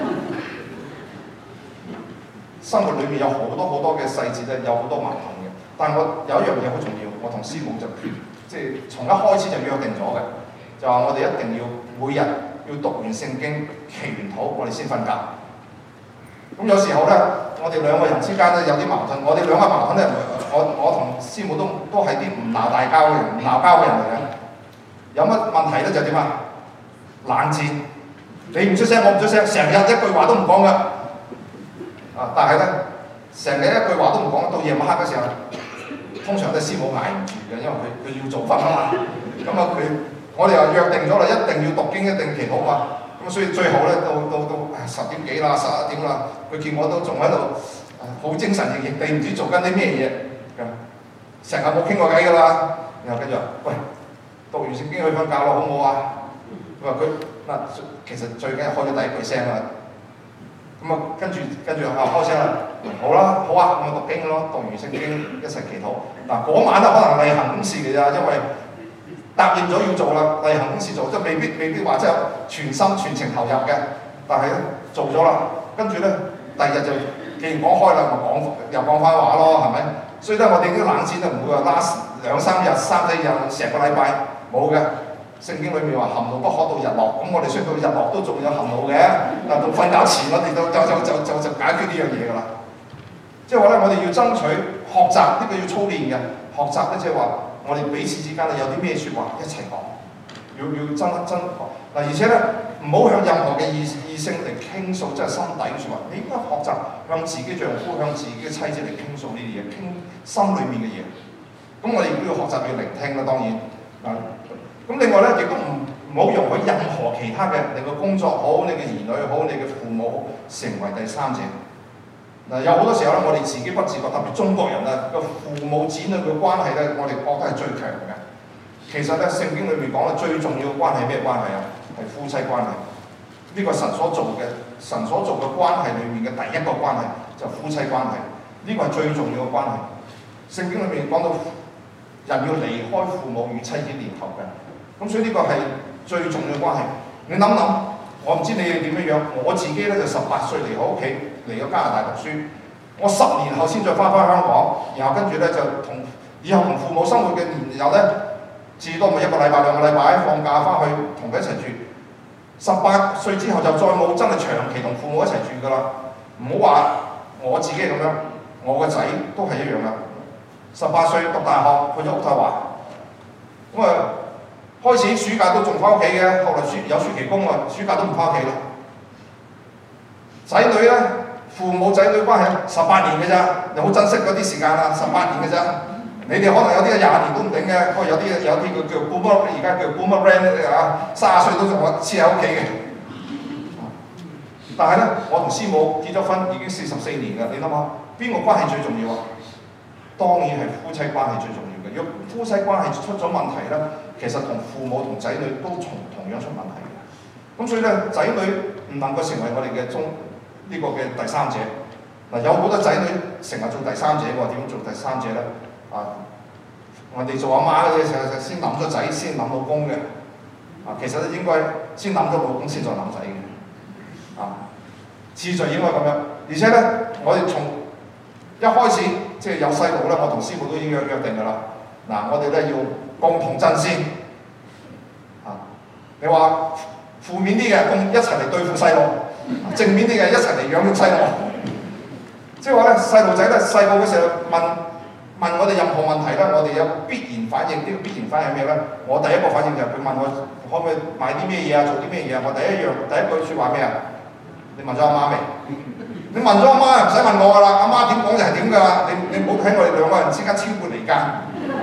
生活裏面有好多好多嘅細節咧，有好多矛盾嘅。但係我有一樣嘢好重要，我同師母就決，即係從一開始就約定咗嘅，就話我哋一定要每日要讀完聖經祈完禱，我哋先瞓覺。咁有時候咧，我哋兩個人之間咧有啲矛盾，我哋兩個矛盾咧，我我同師母都都係啲唔鬧大交嘅人，唔鬧交嘅人嚟嘅。有乜問題咧就點啊？冷戰，你唔出聲，我唔出聲，成日一句話都唔講㗎。啊，但係咧，成日一句話都唔講，到夜晚黑嘅時候，通常都係師母捱唔住嘅，因為佢佢要做飯啊嘛。咁啊佢，我哋又約定咗啦，一定要讀經，一定祈禱嘛。咁所以最後咧，到到到十點幾啦，十一點啦，佢見我都仲喺度好精神奕奕地，唔知做緊啲咩嘢咁，成日冇傾過偈㗎啦。然後跟住話：喂，讀完聖經去瞓覺咯，好唔好啊？佢話佢嗱，其實最緊係開咗第一句聲啦。咁啊，跟住跟住啊開聲啦，好啦，好啊，咁啊讀經咯，讀完聖經一齊祈禱。嗱嗰晚咧可能例行公事嚟咋，因為答應咗要做啦，例行公事做，即係未必未必話即係全心全情投入嘅，但係咧做咗啦，跟住咧第二日就既然講開啦，咪講又講翻話咯，係咪？所以咧我哋啲冷戰就唔會話 last 兩三日、三四日、成個禮拜冇嘅。聖經裏面話含怒不可到日落，咁我哋雖然到日落都仲有含怒嘅，但到瞓覺前我哋就就就就就就解決呢樣嘢㗎啦。即係話咧，我哋要爭取學習呢、呢個要操練嘅學習咧，即係話我哋彼此之間咧有啲咩説話一齊講，要要爭爭嗱，而且咧唔好向任何嘅異異性嚟傾訴，即係心底嘅説話。你應該學習向自己丈夫、向自己嘅妻子嚟傾訴呢啲嘢，傾心裏面嘅嘢。咁我哋都要學習要聆聽啦，當然嗱。咁另外咧，亦都唔唔好容許任何其他嘅，你個工作好，你嘅兒女好，你嘅父母好，成為第三者。嗱，有好多時候咧，我哋自己不自覺，特別中國人啊，個父母子女嘅關係咧，我哋覺得係最強嘅。其實咧，聖經裏面講咧，最重要嘅關係係咩關係啊？係夫妻關係。呢個神所做嘅，神所做嘅關係裏面嘅第一個關係就係夫妻關係。呢個係最重要嘅關係。聖經裏面講到人要離開父母與妻子聯合嘅。咁所以呢個係最重要嘅關係。你諗諗，我唔知你哋點樣樣。我自己咧就十八歲離開屋企嚟咗加拿大讀書，我十年後先再翻返香港，然後跟住咧就同以後同父母生活嘅年日咧，至多咪一個禮拜兩個禮拜放假翻去同佢一齊住。十八歲之後就再冇真係長期同父母一齊住㗎啦。唔好話我自己咁樣，我個仔都係一樣㗎。十八歲讀大學去咗渥太華，咁啊〜開始暑假都仲翻屋企嘅，後來暑有暑期工喎，暑假都唔翻屋企啦。仔女咧，父母仔女關係十八年嘅咋，你好珍惜嗰啲時間啊，十八年嘅咋。你哋可能有啲廿年都唔頂嘅，不過有啲有啲叫叫 boomer， 而家叫 boomerang 啊，三十歲都仲黐喺屋企嘅。但係咧，我同師母結咗婚已經四十四年啦，你諗下，邊個關係最重要啊？當然係夫妻關係最重要嘅。如果夫妻關係出咗問題咧，其實同父母同仔女都同同樣出問題嘅。咁所以咧，仔女唔能夠成為我哋嘅中呢、這個嘅第三者。嗱，有好多仔女成日做第三者喎，點樣做第三者咧？啊，我哋做阿媽嘅啫，成日先諗咗仔，先諗老公嘅。啊，其實咧應該先諗咗老公，先再諗仔嘅。啊，次序應該咁樣。而且咧，我哋從一開始即係有細路咧，我同師傅都已經約約定㗎啦。嗱，我哋咧要共同陣線，啊！你話負面啲嘅，共一齊嚟對付細路；正面啲嘅，一齊嚟養育細路。即係話咧，細路仔咧細個嘅時候問問我哋任何問題咧，我哋有必然然反應，呢、這個必然反應係咩咧？我第一個反應就係佢問我可唔可以買啲咩嘢啊，做啲咩嘢啊？我第一樣第一句説話咩啊？你問咗阿媽未？你問咗阿媽唔使問我噶啦，阿媽點講就係點噶啦。你你唔好睇我哋兩個人之間超過離間。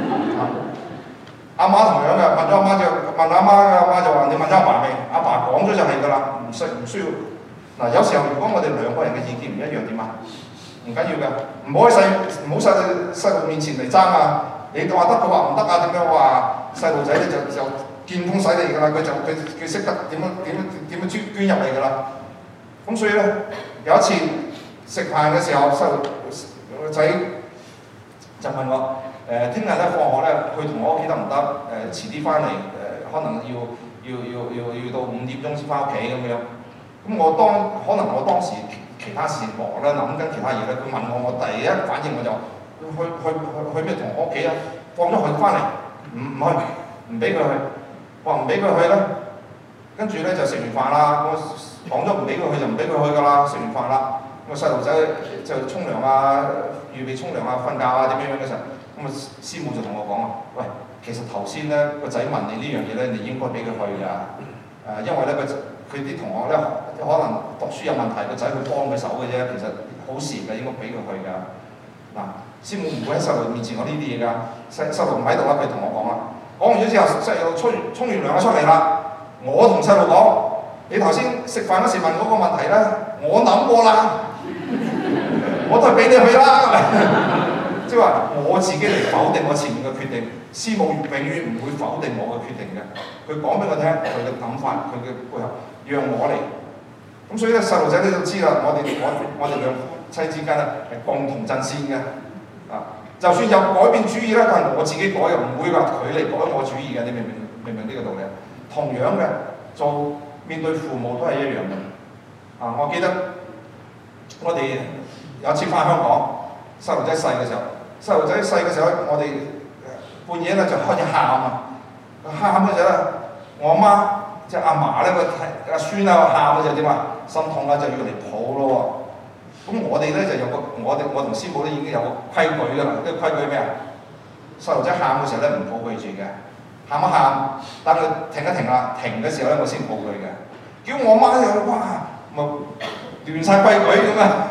阿媽同樣嘅，問咗阿媽就問阿媽嘅，阿媽就話你問咗阿爸未？阿爸講咗就係噶啦，唔需唔需要。嗱，有時候如果我哋兩個人嘅意見唔一樣點啊？唔緊要嘅，唔好喺細唔好細細路面前嚟爭啊！你話得佢話唔得啊？點樣話細路仔咧就就見風使嚟㗎啦，佢就佢佢識得點樣點樣點樣捐捐入嚟㗎啦。咁所以咧有一次食飯嘅時候，細路仔就問我誒，聽日咧放學咧去同我屋企得唔得？誒、呃、遲啲翻嚟誒，可能要要要要要到五點鐘先翻屋企咁樣。咁我當可能我當時其他事忙啦，諗緊其他嘢咧。佢問我，我第一反應我就去去去去咩同我屋企啊？放咗佢翻嚟，唔唔去，唔俾佢去。我話唔俾佢去咧，跟住咧就食完飯啦。我講咗唔俾佢去就唔俾佢去㗎啦。食完飯啦，咁啊細路仔就沖涼啊，預備沖涼啊、瞓覺啊點樣樣嘅時候，咁啊師母就同我講啊，喂，其實頭先咧個仔問你呢樣嘢咧，你應該俾佢去㗎。誒，因為咧佢佢啲同學咧可能讀書有問題，個仔去幫佢手嘅啫，其實好事嘅，應該俾佢去㗎。嗱，師母唔會喺細路面前講呢啲嘢㗎，細細路唔喺度啦，佢同我講啦。講完咗之後，細路沖沖完涼出嚟啦，我同細路講：你頭先食飯嗰時問嗰個問題咧，我諗過啦，我都係俾你去啦。即係話我自己嚟否定我前面嘅決定，師母永遠唔會否定我嘅決定嘅。佢講俾我聽佢嘅諗法，佢嘅配合，讓我嚟。咁所以咧，細路仔你都知啦，我哋我我哋兩夫妻之間咧係共同陣線嘅。啊，就算有改變主意咧，但係我自己改又唔會話佢嚟改我主意嘅，你明唔明？明唔明呢個道理？同樣嘅，做面對父母都係一樣嘅。啊，我記得我哋有一次翻香港，細路仔細嘅時候。細路仔細嘅時候，我哋半夜咧就開始喊啊！喊嗰陣咧，我阿媽即係阿嫲咧個阿孫啊喊嗰陣點啊？心痛啦，就要嚟抱咯喎。咁我哋咧就有個我哋我同師母咧已經有個規矩㗎啦。呢、這個規矩咩啊？細路仔喊嘅時候咧唔抱佢住嘅，喊一喊，等佢停一停啦，停嘅時候咧我先抱佢嘅。叫我媽又哇，咪亂晒規矩咁啊！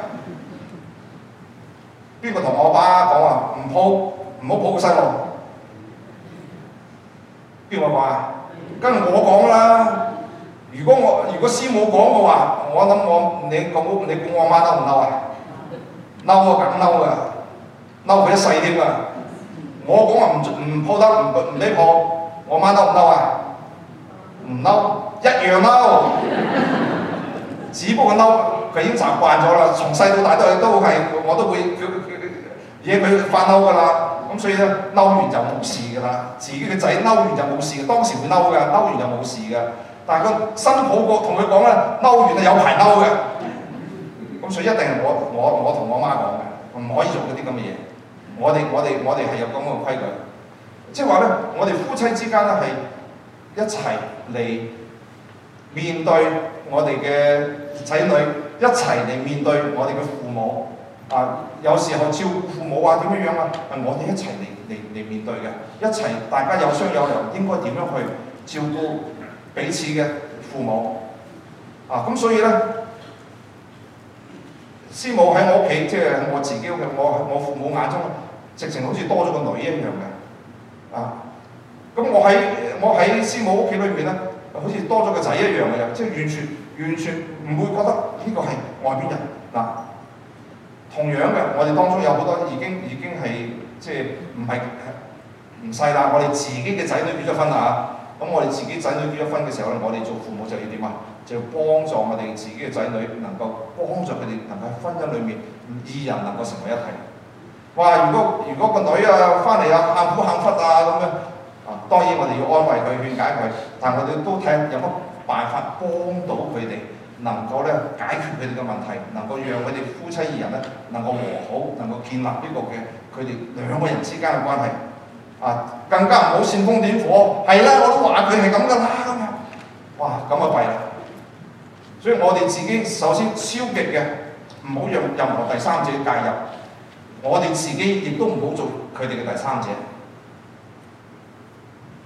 邊個同我爸講話唔抱，唔好抱個細路？邊個講啊？跟住我講啦。如果我如果師母講嘅話，我諗我你講你估我媽嬲唔嬲啊？嬲啊，梗嬲噶，嬲佢一世添啊！我講話唔唔抱得，唔唔俾抱，我媽嬲唔嬲啊？唔嬲，一樣嬲。只不過嬲，佢已經習慣咗啦。從細到大都係都係，我都會叫惹佢發嬲㗎啦。咁所以咧，嬲完就冇事㗎啦。自己嘅仔嬲完就冇事嘅，當時會嬲㗎，嬲完就冇事㗎。但係個新抱個同佢講咧，嬲完係有排嬲嘅。咁所以一定係我我我同我媽講嘅，唔可以做嗰啲咁嘅嘢。我哋我哋我哋係有咁嘅規矩，即係話咧，我哋夫妻之間咧係一齊嚟面對我哋嘅仔女，一齊嚟面對我哋嘅父母。啊，有時候照顧父母啊點樣樣啊，係我哋一齊嚟嚟嚟面對嘅，一齊大家有商有量，應該點樣去照顧彼此嘅父母。啊，咁所以咧，師母喺我屋企，即係我自己我我父母眼中，直情好似多咗個女一樣嘅。啊，咁我喺我喺師母屋企裏面咧，好似多咗個仔一樣嘅，即係完全完全唔會覺得呢個係外邊人嗱。同樣嘅，我哋當中有好多已經已經係即係唔係唔細啦。我哋自己嘅仔女結咗婚啦嚇，咁我哋自己仔女結咗婚嘅時候咧，我哋做父母就要點啊？就要幫助我哋自己嘅仔女，能夠幫助佢哋能夠喺婚姻裏面二人能夠成為一體。哇！如果如果個女啊翻嚟啊喊苦喊忽啊咁樣啊，當然我哋要安慰佢、勸解佢，但係我哋都睇有乜辦法幫到佢哋。能夠咧解決佢哋嘅問題，能夠讓佢哋夫妻二人咧能夠和好，能夠建立呢個嘅佢哋兩個人之間嘅關係。啊，更加唔好煽風點火，係啦，我都話佢係咁噶啦咁樣。哇，咁啊弊啦！所以我哋自己首先消極嘅，唔好讓任何第三者介入。我哋自己亦都唔好做佢哋嘅第三者。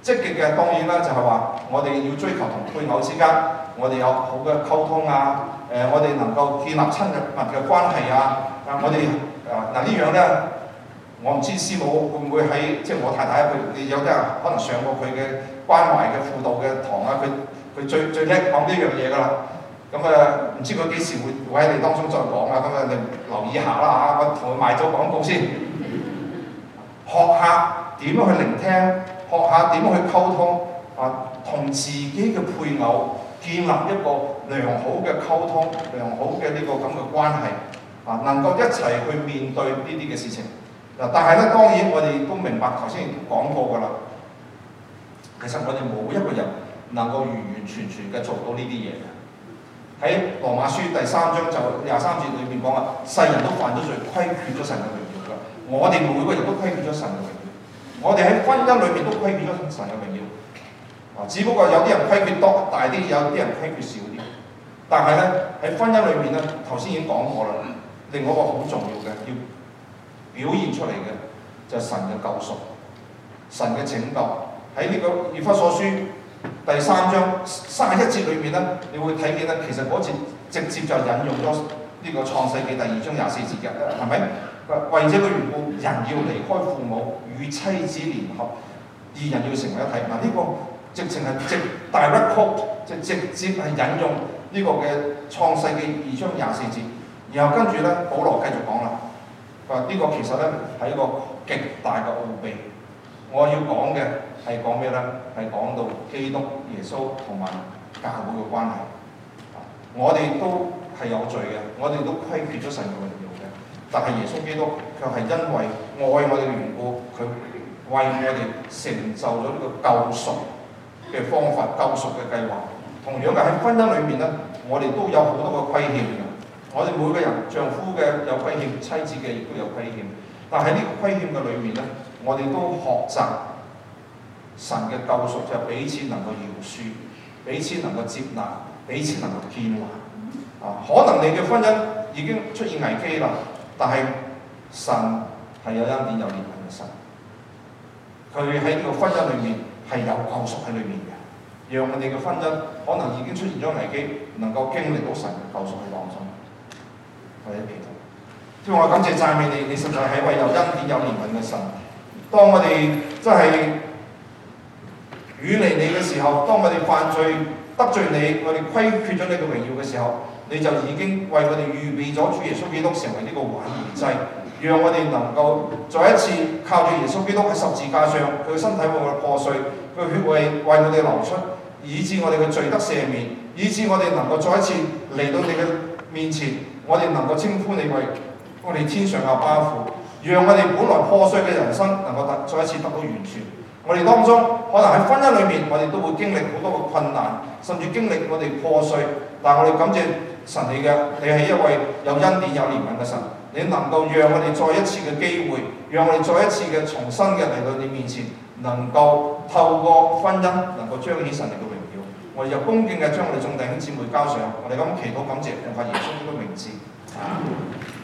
積極嘅當然啦，就係話我哋要追求同配偶之間，我哋有好嘅溝通啊，誒、呃、我哋能夠建立親密嘅關係啊，啊我哋啊嗱呢樣咧，我唔知師母會唔會喺即係我太太佢有啲人可能上過佢嘅關懷嘅輔導嘅堂啊，佢佢最最叻講呢樣嘢㗎啦。咁啊唔知佢幾時會會喺你當中再講啊，咁啊你留意下啦嚇，我同佢賣咗廣告先，學下點樣去聆聽。學下點樣去溝通啊，同自己嘅配偶建立一個良好嘅溝通、良好嘅呢個咁嘅關係啊，能夠一齊去面對呢啲嘅事情。嗱，但係咧當然我哋都明白頭先亦都講過㗎啦。其實我哋冇一個人能夠完完全全嘅做到呢啲嘢嘅。喺羅馬書第三章就廿三節裏面講啊，世人都犯咗罪，虧缺咗神嘅榮耀㗎。我哋每個人都虧缺咗神嘅榮耀。我哋喺婚姻裏面都虧缺咗神嘅榮耀，啊！只不過有啲人虧缺多大啲，有啲人虧缺少啲。但係咧喺婚姻裏面咧，頭先已經講過啦。另外一個好重要嘅要表現出嚟嘅就係神嘅救贖、神嘅拯救。喺呢個以弗所書第三章三十一節裏面咧，你會睇見咧，其實嗰節直接就引用咗呢個創世記第二章廿四節嘅，係咪？為這個緣故，人要離開父母，與妻子聯合，二人要成為一體。嗱，呢個直情係直 direct quote，即係直接係引用呢個嘅創世記二章廿四節。然後跟住咧，保羅繼續講啦。佢話呢個其實咧係一個極大嘅奧秘。我要講嘅係講咩咧？係講到基督耶穌同埋教會嘅關係。我哋都係有罪嘅，我哋都虧缺咗神嘅榮耀嘅。但係耶穌基督卻係因為愛我哋嘅緣故，佢為我哋成就咗呢個救贖嘅方法、救贖嘅計劃。同樣嘅喺婚姻裏面咧，我哋都有好多個虧欠嘅。我哋每個人，丈夫嘅有虧欠，妻子嘅亦都有虧欠。但喺呢個虧欠嘅裏面咧，我哋都學習神嘅救贖，就係彼此能夠饒恕，彼此能夠接納，彼此能夠建立。啊，可能你嘅婚姻已經出現危機啦。但係神係有恩典有憐憫嘅神，佢喺呢個婚姻裏面係有救贖喺裏面嘅，讓我哋嘅婚姻可能已經出現咗危機，能夠經歷到神嘅救贖喺當中。我哋祈禱，即係我感謝讚美你，你實在係一位有恩典有憐憫嘅神。當我哋真係遠離你嘅時候，當我哋犯罪得罪你，我哋虧缺咗你嘅榮耀嘅時候，你就已經為我哋預備咗主耶穌基督成為呢個挽回祭，讓我哋能夠再一次靠住耶穌基督喺十字架上，佢嘅身體為我哋破碎，佢嘅血為為我哋流出，以致我哋嘅罪得赦免，以致我哋能夠再一次嚟到你嘅面前，我哋能夠稱呼你為我哋天上嘅阿爸父，讓我哋本來破碎嘅人生能夠得再一次得到完全。我哋當中可能喺婚姻裏面，我哋都會經歷好多嘅困難，甚至經歷我哋破碎，但係我哋感謝神你嘅，你係一位有恩典有憐憫嘅神，你能夠讓我哋再一次嘅機會，讓我哋再一次嘅重新嘅嚟到你面前，能夠透過婚姻能夠彰顯神你嘅榮耀。我哋就恭敬嘅將我哋眾弟兄姊妹交上，我哋咁祈禱感謝，奉靠耶穌基督嘅名字。